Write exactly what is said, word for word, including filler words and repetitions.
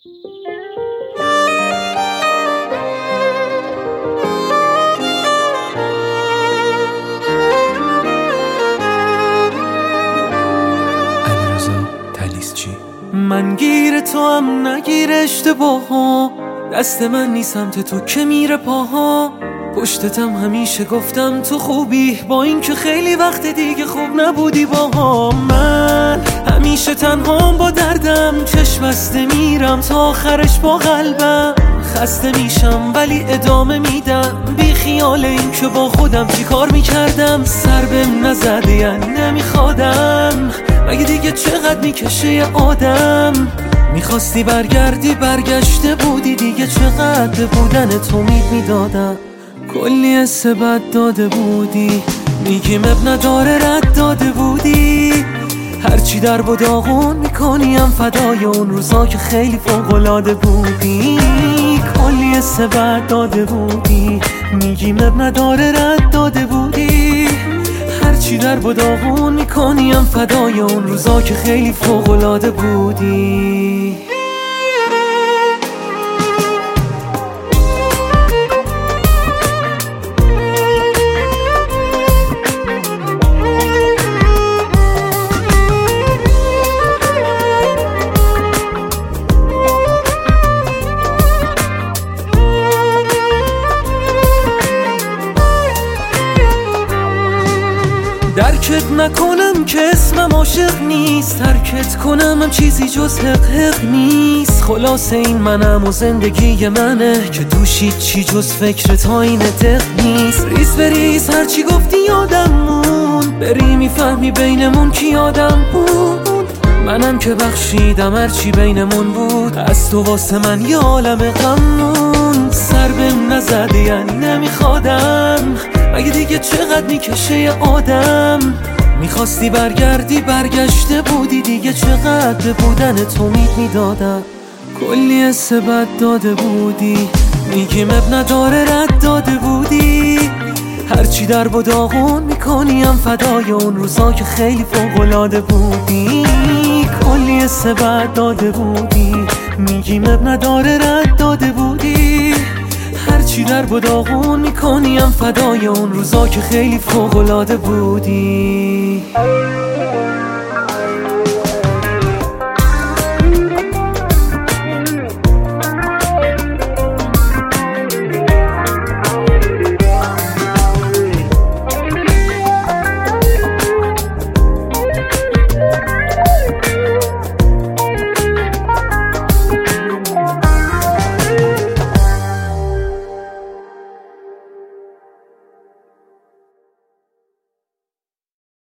من گیر تو هم نگیر اشتباها، دست من نیست سمت تو که میره پاها. پشتتم همیشه گفتم تو خوبی، با این که خیلی وقت دیگه خوب نبودی باها. من همیشه تنهام با دردم، چشم بسته میرم تا آخرش با قلبم. خسته میشم ولی ادامه میدم، بی خیال این که با خودم چی کار میکردم. سر بهم نزده یعنی نمیخوادم، مگه دیگه چقدر میکشه یه آدم. میخواستی برگردی برگشته بودی دیگه، چقدر بودن تو امید میدادم. کلی حس بد داده بودی، میگیم اب نداره رد داده بودی. هرچی در و داغون میکنیم فدای اون روزا که خیلی فوق‌العاده بودی. کلی حس بد داده بودی، میگیم اب نداره رد داده بودی. هرچی در و داغون میکنیم فدای اون روزا که خیلی فوق‌العاده بودی. درکت نکنم که اسمم عاشق نیست، ترکت کنم هم چیزی جز حق حق نیست. خلاصه این منم و زندگی منه که توش چی جز فکرت آین دق نیست. ریز بریز هرچی گفتی یادم مون، بری میفهمی بینمون کی آدم بود. منم که بخشیدم هرچی بینمون بود، از تو واسه من یه عالم غم مون. سر بهم نزده یعنی نمیخوادم، مگه دیگه چقدر میکشه یه آدم. میخواستی برگردی برگشته بودی دیگه، چقدر بودن تو امید میدادم. کلی حس بد داده بودی، میگیم اب نداره رد داده بودی. هرچی در و داغون میکنیم فدای اون روزا که خیلی فوق‌العاده بودی. کلی حس بد داده بودی، میگیم اب نداره رد داده بودی. هرچی در و داغون میکنیم فدای اون روزا که خیلی فوق‌العاده بودی.